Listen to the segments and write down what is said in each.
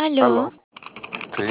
Aló, Aló, sí,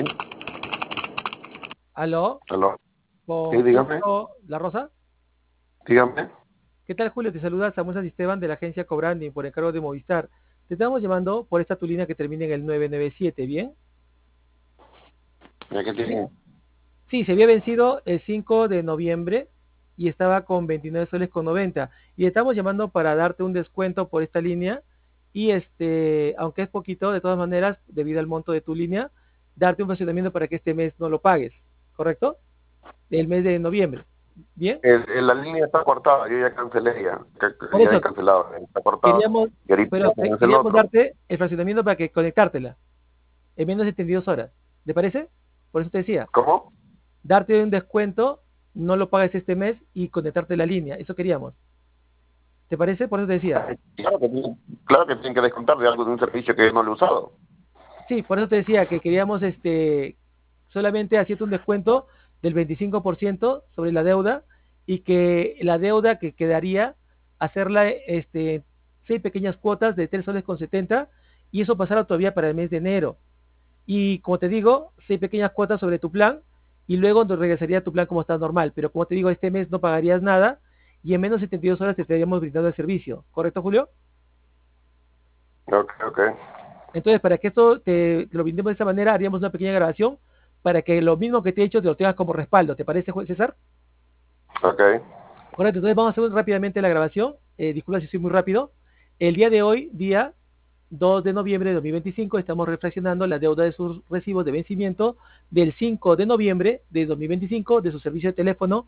Aló, aló, sí, con dígame, Julio La Rosa. dígame. ¿Qué tal, Julio? Te saluda Samuel Esteban de la agencia Cobrandi por encargo de Movistar. Te estamos llamando por esta tu línea que termina en el 997, ¿bien? Ya que Sí. tiene, Sí, se había vencido el 5 de noviembre y estaba con 29 soles con 90. Y estamos llamando para darte un descuento por esta línea y aunque es poquito, de todas maneras, debido al monto de tu línea, darte un fraccionamiento para que este mes no lo pagues, ¿correcto? El mes de noviembre. ¿Bien? la línea está cortada, yo ya cancelé ya, Por ya he eso cancelado, está cortada, queríamos, y ahorita pero vamos a hacer el queríamos otro. darte el fraccionamiento para que conectártela en menos de 72 horas. ¿Te parece? Por eso te decía, ¿Cómo? darte un descuento, no lo pagues este mes y conectarte la línea. Eso queríamos. ¿Te parece? Por eso te decía. Claro que tienen que descontar de algo de un servicio que no lo he usado. Sí, por eso te decía que queríamos solamente hacerte un descuento del 25% sobre la deuda y que la deuda que quedaría hacerla seis pequeñas cuotas de 3 soles con 70 y eso pasará todavía para el mes de enero. Y como te digo, seis pequeñas cuotas sobre tu plan y luego nos regresaría a tu plan como está normal. Pero como te digo, este mes no pagarías nada y en menos de 72 horas te estaríamos brindando el servicio. ¿Correcto, Julio? Ok, ok, Entonces, para que esto te lo brindemos de esta manera, haríamos una pequeña grabación para que lo mismo que te he hecho te lo tengas como respaldo. ¿Te parece, César? ok. Correcto, entonces vamos a hacer rápidamente la grabación. Disculpa si soy muy rápido. El día de hoy, día 2 de noviembre de 2025, estamos reflexionando la deuda de sus recibos de vencimiento del 5 de noviembre de 2025 de su servicio de teléfono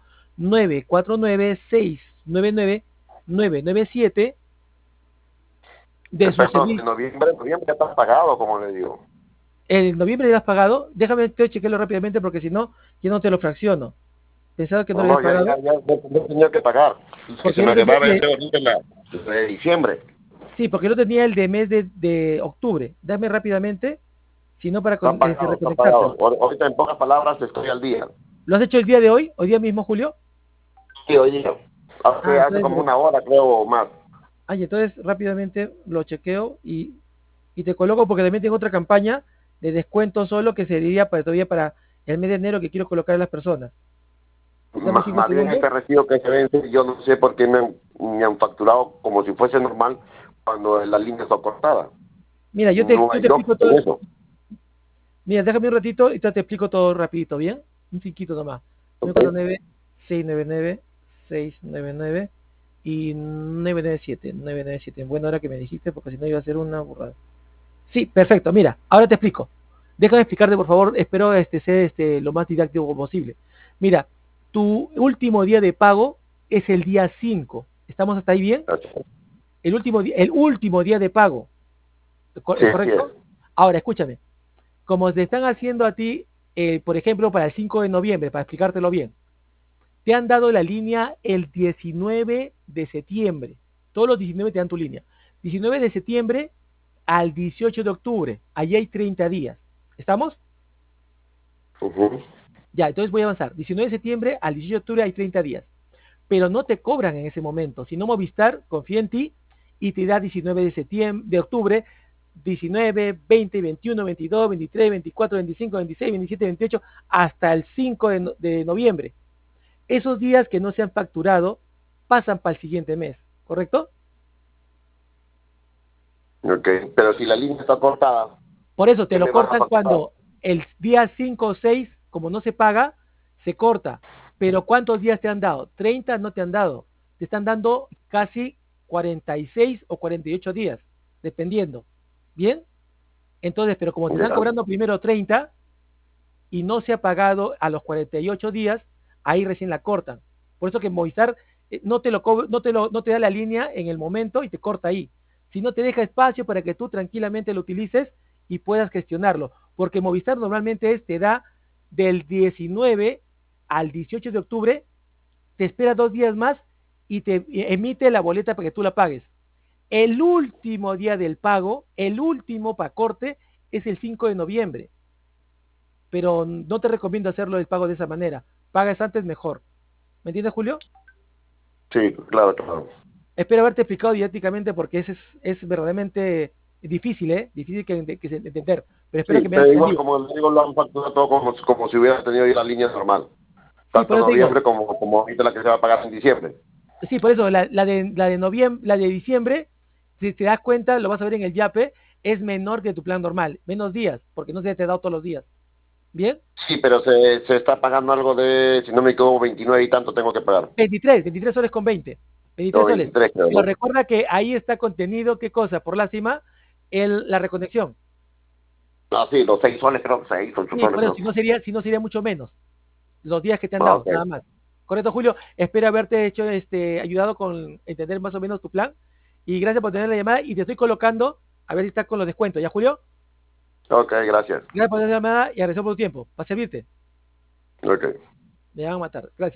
949-699-997 de su Perdón, servicio. en noviembre ya está pagado, como le digo. En noviembre ya has pagado. Déjame te chequearlo rápidamente porque si no, yo no te lo fracciono. Pensaba que no No, lo habías no, pagado no tenía que pagar. Es que se porque no me tenía va a el vencer de, ahorita de diciembre. sí, porque no tenía el de mes de octubre. Dame rápidamente, si no para Está pagado, está pagado. reconectártelo. Ahorita en pocas palabras estoy al día. ¿Lo has hecho el día de hoy? ¿Hoy día mismo, Julio? Sí, oye, Ah, hace como una hora creo o más. entonces rápidamente lo chequeo y te coloco porque también tengo otra campaña de descuento solo que sería para todavía para el mes de enero que quiero colocar a las personas. Dame cinco Más bien segundos. este recibo que se vence, yo no sé por qué me han facturado como si fuese normal cuando la línea está cortada. Mira, No yo hay te lógica explico todo. en eso. Mira, déjame un ratito y te explico todo rapidito, ¿bien? Un chiquito nomás. ¿Ok? 949-699-699 y 997. 997. Buena hora que me dijiste porque si no iba a ser una burrada. Sí, perfecto. Mira, ahora te explico. Déjame explicarte, por favor. Espero ser lo más didáctico posible. Mira, tu último día de pago es el día 5. ¿Estamos hasta ahí bien? El último día de pago. Sí, ¿Es así es. correcto? Ahora, escúchame. Como te están haciendo a ti, por ejemplo, para el 5 de noviembre, para explicártelo bien, te han dado la línea el 19 de septiembre. Todos los 19 te dan tu línea. 19 de septiembre al 18 de octubre. Allí hay 30 días. ¿Estamos? Ujú. Ya, entonces voy a avanzar. 19 de septiembre al 18 de octubre hay 30 días. Pero no te cobran en ese momento. Si no, Movistar confía en ti y te da 19 de septiembre, de octubre, 19, 20, 21, 22, 23, 24, 25, 26, 27, 28, hasta el 5 de noviembre. Esos días que no se han facturado pasan para el siguiente mes, ¿correcto? Ok, pero si la línea está cortada, Por eso te ¿qué lo me van a cortan facturar? cuando el día 5 o 6, como no se paga, se corta. Pero ¿cuántos días te han dado? 30 no te han dado. Te están dando casi 46 o 48 días, dependiendo. ¿Bien? Entonces, pero como te están Ya. cobrando primero 30 y no se ha pagado a los 48 días, ahí recién la cortan. Por eso que Movistar no te no te da la línea en el momento y te corta ahí, sino te deja espacio para que tú tranquilamente lo utilices y puedas gestionarlo, porque Movistar normalmente te da del 19 al 18 de octubre, te espera 2 días más y te emite la boleta para que tú la pagues. El último día del pago, el último para corte, es el 5 de noviembre, pero no te recomiendo hacerlo el pago de esa manera. Pagas antes mejor. ¿Me entiendes, Julio? Sí, claro, claro. Espero haberte explicado didácticamente porque es verdaderamente Es difícil, ¿eh? Difícil que se entender, pero espero Sí, que me hayas pero igual, entendido. como le digo, lo han facturado todo como si hubiera tenido ya la línea normal. Sí, por Tanto eso te digo, noviembre como ahorita la que se va a pagar en diciembre. sí, por eso la de noviembre, la de diciembre, si te das cuenta, lo vas a ver en el YAPE, es menor que tu plan normal, menos días, porque no se te ha dado todos los días. ¿Bien? Sí, pero se está pagando algo de, si no me equivoco, 29 y tanto tengo que pagar. 23 soles con 20. O 23 soles. 23 creo, Pero ¿no? recuerda que ahí está contenido, ¿qué cosa? Por lástima, la reconexión. Ah, sí, los 6 soles creo, 6, 8 Sí, soles por eso, creo. si no sería mucho menos los días que te han Ah, dado, ok. nada más. Correcto, Julio. Espero haberte hecho, ayudado con entender más o menos tu plan. Y gracias por tener la llamada. Y te estoy colocando, a ver si está con los descuentos. ¿Ya, Julio? Ok, gracias. Gracias por tener la llamada y agradecemos por tu tiempo. Para servirte. Ok. Me van a matar. Gracias.